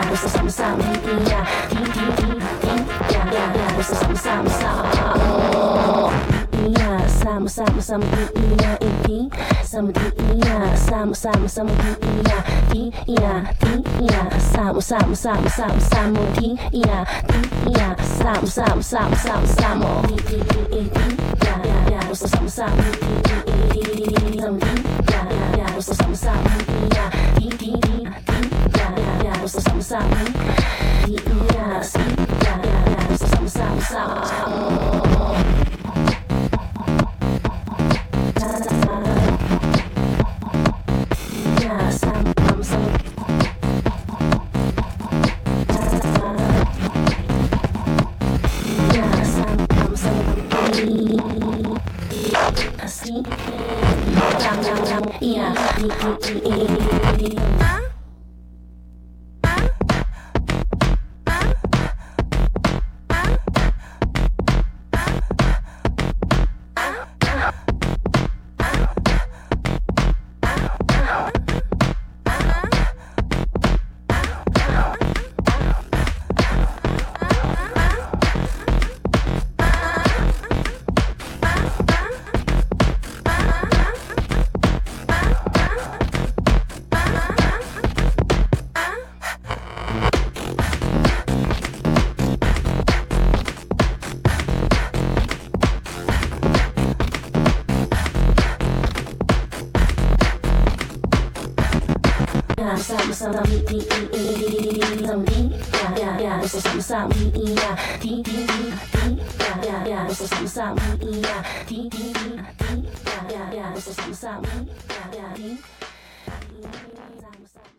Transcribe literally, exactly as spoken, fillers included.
sama sama iya di di di di ya ya ya sama sama sama iya sama sama sama iya di sama di iya sama sama sama di iya di iya di iya sama sama sama sama sama di iya di iya sama sama sama sama sama di di di di ya ya ya sama sama di di di di di sama di ya ya ya sama sama iya di di di di ya ya ya sama sama di iya si ya ya ya sama sama sama yeah, sama sama di di di di sama di ya ya ya sama sama di ya di di di di ya ya ya sama sama di ya di di di di ya ya ya sama sama di ya ya di sama sama